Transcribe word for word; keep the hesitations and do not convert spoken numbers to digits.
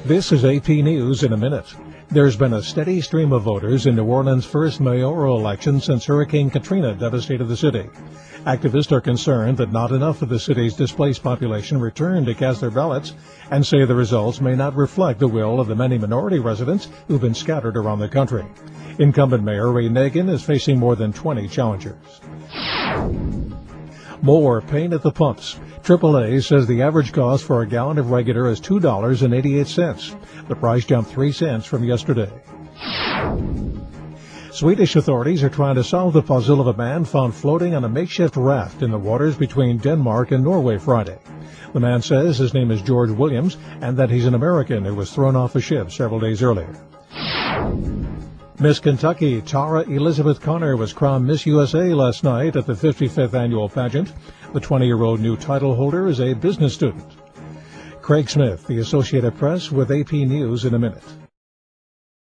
This is A P News in a minute. There's been a steady stream of voters in New Orleans' first mayoral election since Hurricane Katrina devastated the city. Activists are concerned that not enough of the city's displaced population returned to cast their ballots and say the results may not reflect the will of the many minority residents who've been scattered around the country. Incumbent Mayor Ray Nagin is facing more than twenty challengers. More pain at the pumps. triple A says the average cost for a gallon of regular is two dollars and eighty-eight cents. The price jumped three cents from yesterday. Swedish authorities are trying to solve the puzzle of a man found floating on a makeshift raft in the waters between Denmark and Norway Friday. The man says his name is George Williams and that he's an American who was thrown off a ship several days earlier. Miss Kentucky Tara Elizabeth Connor was crowned Miss U S A last night at the fifty-fifth annual pageant. The twenty-year-old new title holder is a business student. Craig Smith, The Associated Press, with A P News in a minute.